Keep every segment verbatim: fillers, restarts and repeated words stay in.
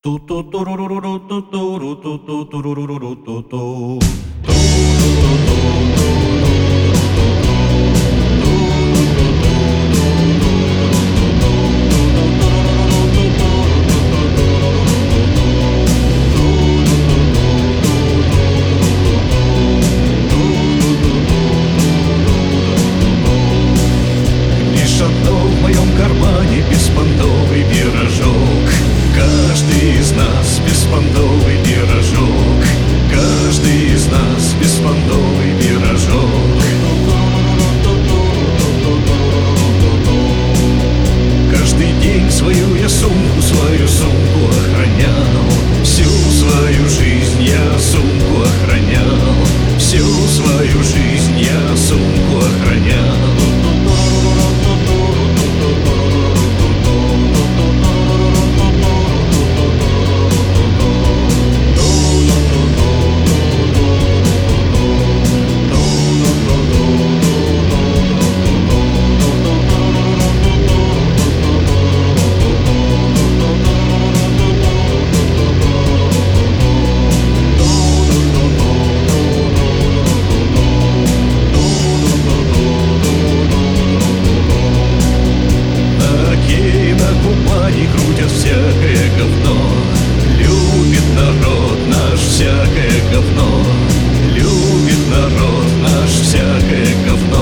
Лишь одно в моем кармане — беспонтовый пирожок. Каждый из нас — беспонтовый пирожок. Каждый из нас — беспонтовый пирожок. Каждый день свою я сумку, свою сумку охранял. Всю свою жизнь я сумку охранял. Всю свою жизнь я сумку охранял. Крутят всякое говно. Любит народ наш всякое говно. Любит народ наш всякое говно.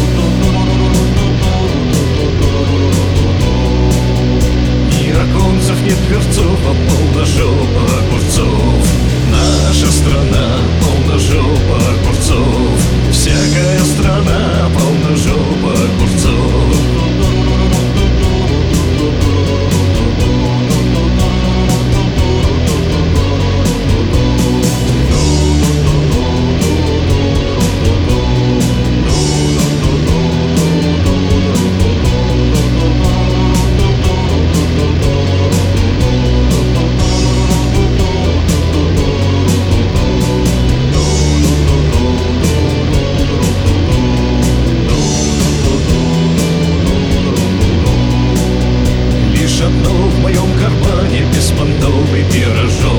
Ни оконцев, ни дверцов, а полножопа огурцов. Наша страна полножопа огурцов. Всякая страна полножопа огурцов. Одно в моем кармане — беспонтовый пирожок.